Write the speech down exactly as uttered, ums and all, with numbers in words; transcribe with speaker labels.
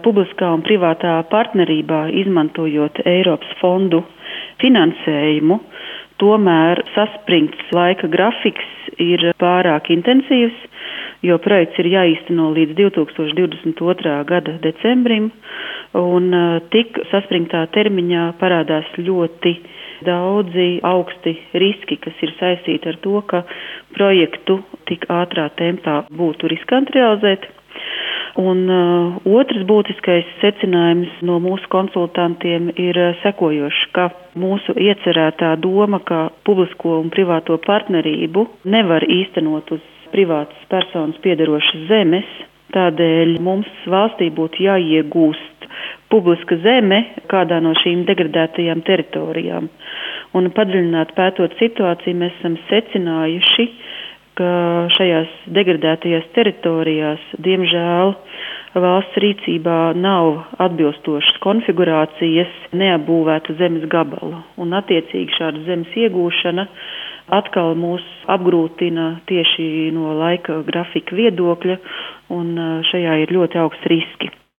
Speaker 1: publiskā un privātā partnerībā, izmantojot Eiropas fondu finansējumu, tomēr saspringts laika grafiks ir pārāk intensīvs, jo projekts ir jāīsteno līdz divi tūkstoši divdesmit otrā gada decembrim, un tik saspringtā termiņā parādās ļoti daudzi augsti riski, kas ir saistīti ar to, ka projektu tik ātrā tempā būtu riskanti realizēt. Un uh, otrs būtiskais secinājums no mūsu konsultantiem ir uh, sekojošs, ka mūsu iecerētā doma, ka publisko un privāto partnerību nevar īstenot uz privātas personas piederošas zemes, tādēļ mums valstī būtu jāiegūst publiska zeme kādā no šīm degradētajām teritorijām. Un padziļināt pētot situāciju, mēs esam secinājuši, ka šajās degradētajās teritorijās, diemžēl, valsts rīcībā nav atbilstošas konfigurācijas neapbūvētu zemes gabalu. Un attiecīgi šāda zemes iegūšana atkal mūs apgrūtina tieši no laika grafika viedokļa, un šajā ir ļoti augsts riski.